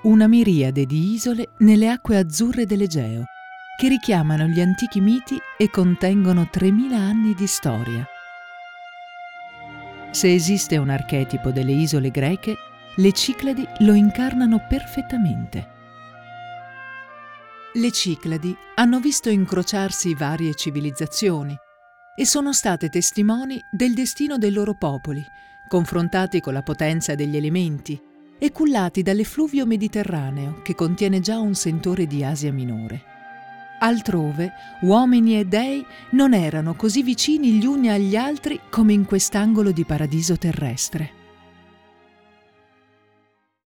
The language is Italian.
una miriade di isole nelle acque azzurre dell'Egeo, che richiamano gli antichi miti e contengono 3000 anni di storia. Se esiste un archetipo delle isole greche, le Cicladi lo incarnano perfettamente. Le Cicladi hanno visto incrociarsi varie civilizzazioni e sono state testimoni del destino dei loro popoli, confrontati con la potenza degli elementi e cullati dall'effluvio mediterraneo che contiene già un sentore di Asia Minore. Altrove, uomini e dei non erano così vicini gli uni agli altri come in quest'angolo di paradiso terrestre.